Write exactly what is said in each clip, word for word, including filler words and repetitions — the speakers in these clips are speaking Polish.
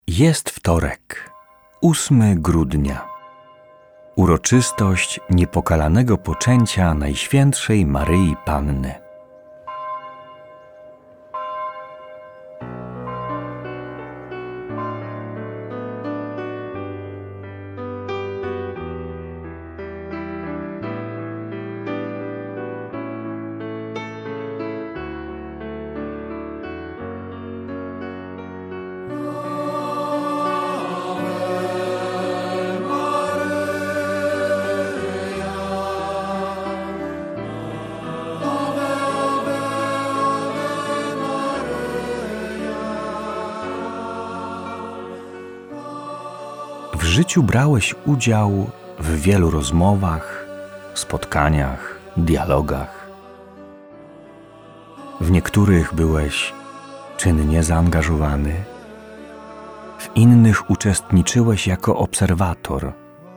Jest wtorek, ósmego grudnia. Uroczystość niepokalanego poczęcia Najświętszej Maryi Panny. W życiu brałeś udział w wielu rozmowach, spotkaniach, dialogach. W niektórych byłeś czynnie zaangażowany, w innych uczestniczyłeś jako obserwator.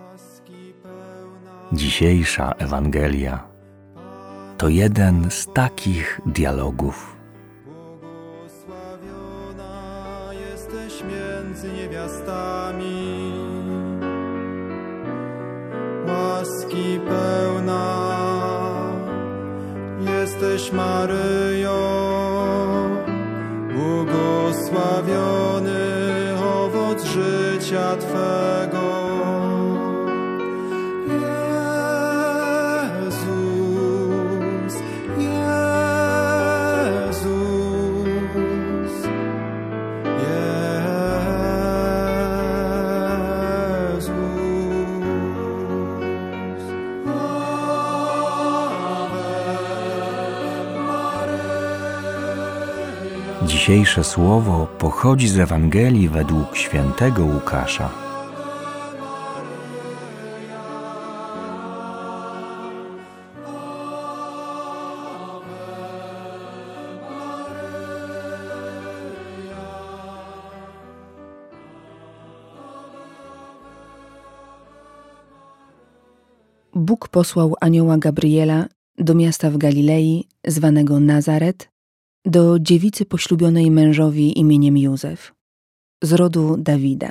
Dzisiejsza Ewangelia to jeden z takich dialogów. Błogosławiona jesteś między niewiastami, łaski pełna jesteś Maryjo, błogosławiony owoc życia Twego. Jezus, Jezus, Jezus. Dzisiejsze słowo pochodzi z Ewangelii według świętego Łukasza. Bóg posłał anioła Gabriela do miasta w Galilei, zwanego Nazaret, do dziewicy poślubionej mężowi imieniem Józef, z rodu Dawida.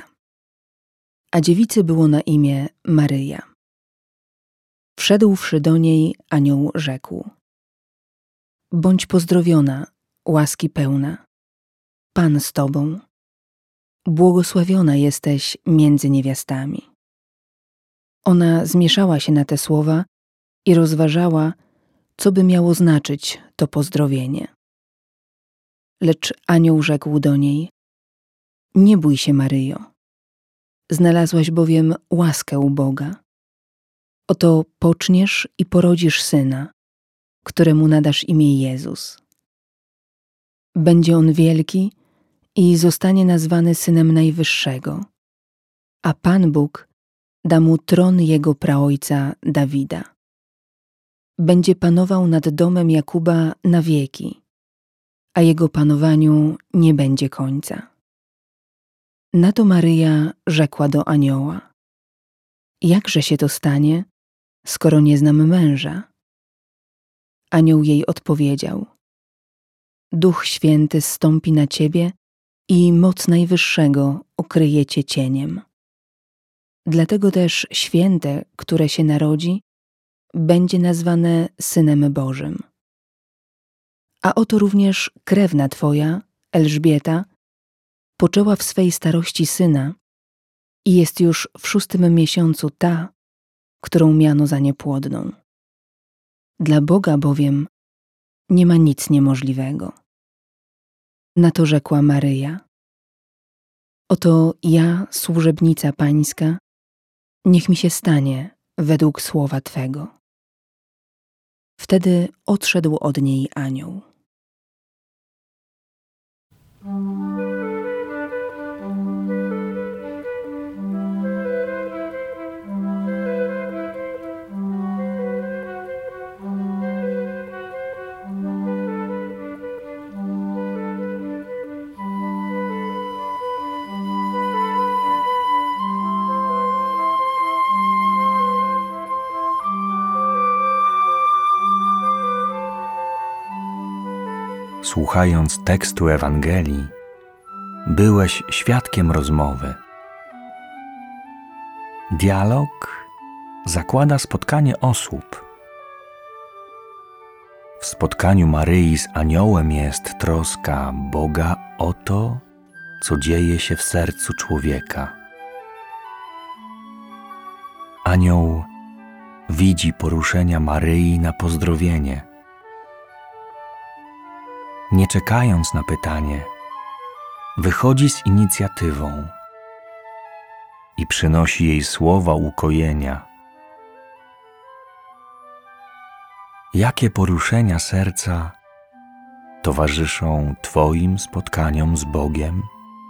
A dziewicy było na imię Maryja. Wszedłszy do niej, anioł rzekł: Bądź pozdrowiona, łaski pełna, Pan z Tobą, błogosławiona jesteś między niewiastami. Ona zmieszała się na te słowa i rozważała, co by miało znaczyć to pozdrowienie. Lecz anioł rzekł do niej: Nie bój się, Maryjo, znalazłaś bowiem łaskę u Boga. Oto poczniesz i porodzisz syna, któremu nadasz imię Jezus. Będzie on wielki i zostanie nazwany Synem Najwyższego, a Pan Bóg da mu tron jego praojca Dawida. Będzie panował nad domem Jakuba na wieki, a jego panowaniu nie będzie końca. Na to Maryja rzekła do anioła: Jakże się to stanie, skoro nie znam męża? Anioł jej odpowiedział: Duch Święty zstąpi na ciebie i moc Najwyższego okryje cię cieniem. Dlatego też święte, które się narodzi, będzie nazwane Synem Bożym. A oto również krewna twoja, Elżbieta, poczęła w swej starości syna i jest już w szóstym miesiącu ta, którą miano za niepłodną. Dla Boga bowiem nie ma nic niemożliwego. Na to rzekła Maryja: Oto ja, służebnica Pańska, niech mi się stanie według słowa Twego. Wtedy odszedł od niej anioł. Słuchając tekstu Ewangelii, byłeś świadkiem rozmowy. Dialog zakłada spotkanie osób. W spotkaniu Maryi z aniołem jest troska Boga o to, co dzieje się w sercu człowieka. Anioł widzi poruszenia Maryi na pozdrowienie. Nie czekając na pytanie, wychodzi z inicjatywą i przynosi jej słowa ukojenia. Jakie poruszenia serca towarzyszą Twoim spotkaniom z Bogiem?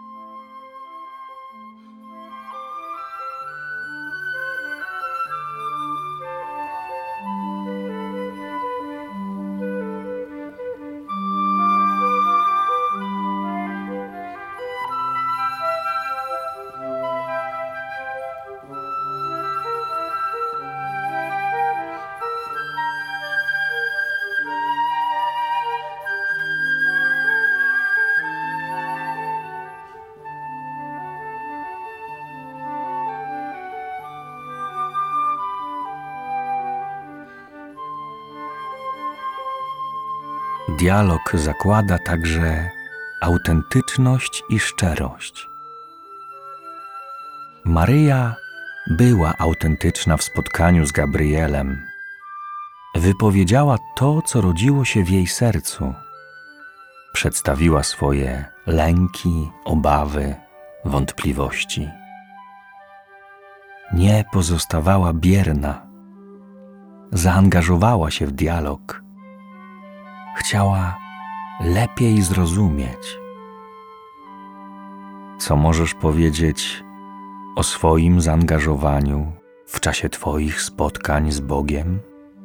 Dialog zakłada także autentyczność i szczerość. Maryja była autentyczna w spotkaniu z Gabrielem. Wypowiedziała to, co rodziło się w jej sercu. Przedstawiła swoje lęki, obawy, wątpliwości. Nie pozostawała bierna. Zaangażowała się w dialog. Chciała lepiej zrozumieć. Co możesz powiedzieć o swoim zaangażowaniu w czasie Twoich spotkań z Bogiem?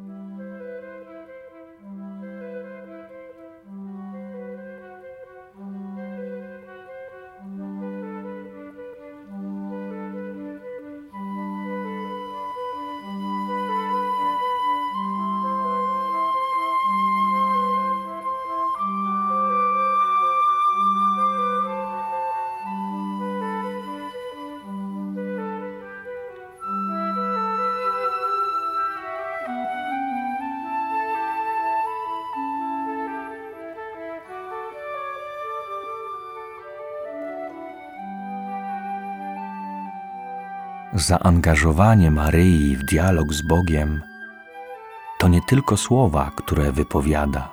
Zaangażowanie Maryi w dialog z Bogiem to nie tylko słowa, które wypowiada.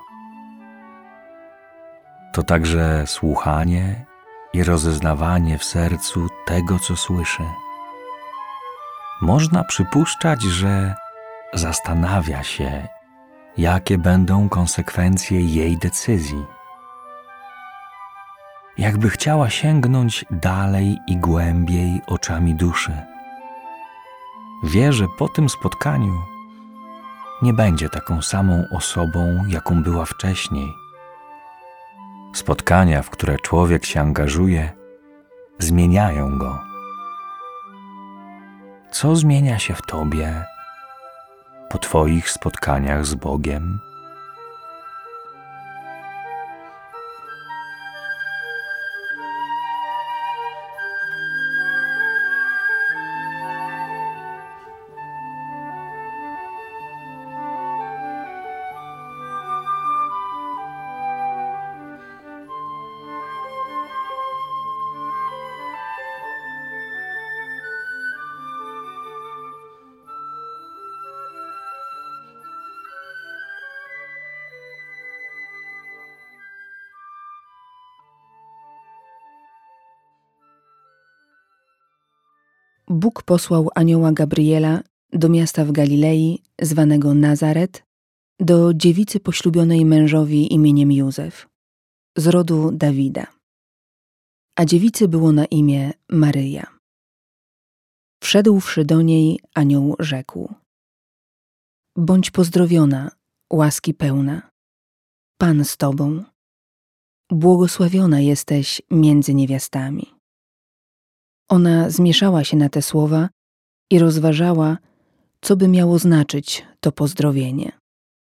To także słuchanie i rozeznawanie w sercu tego, co słyszy. Można przypuszczać, że zastanawia się, jakie będą konsekwencje jej decyzji. Jakby chciała sięgnąć dalej i głębiej oczami duszy. Wie, że po tym spotkaniu nie będzie taką samą osobą, jaką była wcześniej. Spotkania, w które człowiek się angażuje, zmieniają go. Co zmienia się w Tobie po Twoich spotkaniach z Bogiem? Bóg posłał anioła Gabriela do miasta w Galilei, zwanego Nazaret, do dziewicy poślubionej mężowi imieniem Józef, z rodu Dawida. A dziewicy było na imię Maryja. Wszedłszy do niej, anioł rzekł: Bądź pozdrowiona, łaski pełna, Pan z Tobą. Błogosławiona jesteś między niewiastami. Ona zmieszała się na te słowa i rozważała, co by miało znaczyć to pozdrowienie.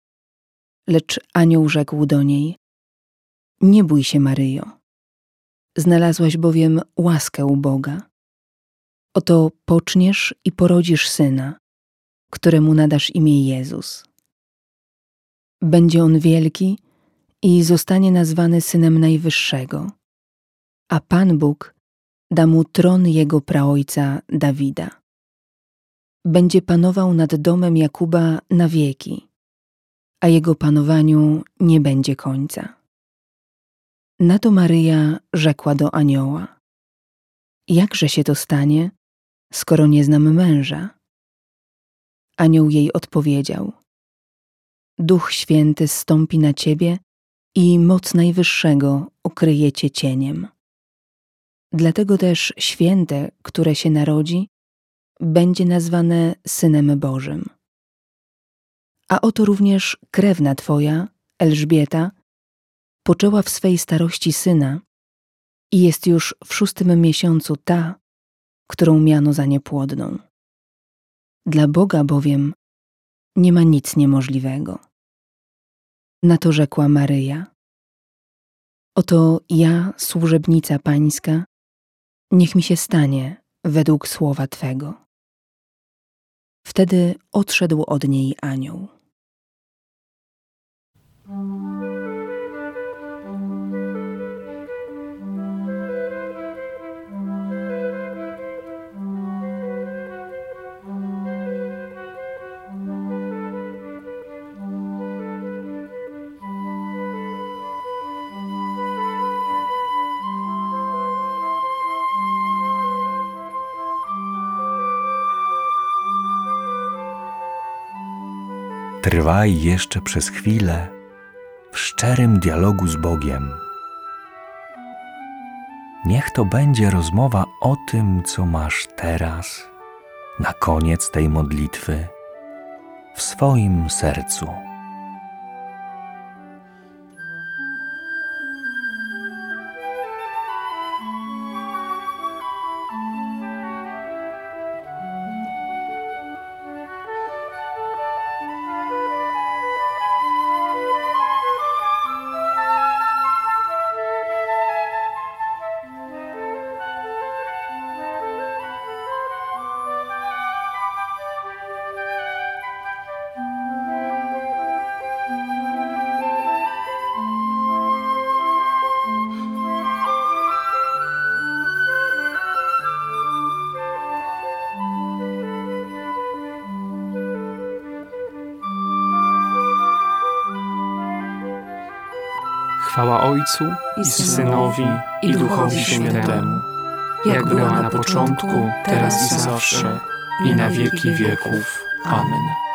Lecz anioł rzekł do niej: Nie bój się, Maryjo. Znalazłaś bowiem łaskę u Boga. Oto poczniesz i porodzisz syna, któremu nadasz imię Jezus. Będzie on wielki i zostanie nazwany Synem Najwyższego, a Pan Bóg da mu tron jego praojca Dawida. Będzie panował nad domem Jakuba na wieki, a jego panowaniu nie będzie końca. Na to Maryja rzekła do anioła: Jakże się to stanie, skoro nie znam męża? Anioł jej odpowiedział: Duch Święty zstąpi na ciebie i moc Najwyższego okryje cię cieniem. Dlatego też święte, które się narodzi, będzie nazwane Synem Bożym. A oto również krewna twoja, Elżbieta, poczęła w swej starości syna i jest już w szóstym miesiącu ta, którą miano za niepłodną. Dla Boga bowiem nie ma nic niemożliwego. Na to rzekła Maryja: Oto ja, służebnica Pańska, niech mi się stanie według słowa Twego. Wtedy odszedł od niej anioł. Trwaj jeszcze przez chwilę w szczerym dialogu z Bogiem. Niech to będzie rozmowa o tym, co masz teraz, na koniec tej modlitwy, w swoim sercu. Chwała Ojcu i Synowi i Duchowi Świętemu, jak była na początku, teraz i zawsze, i na wieki wieków. Amen.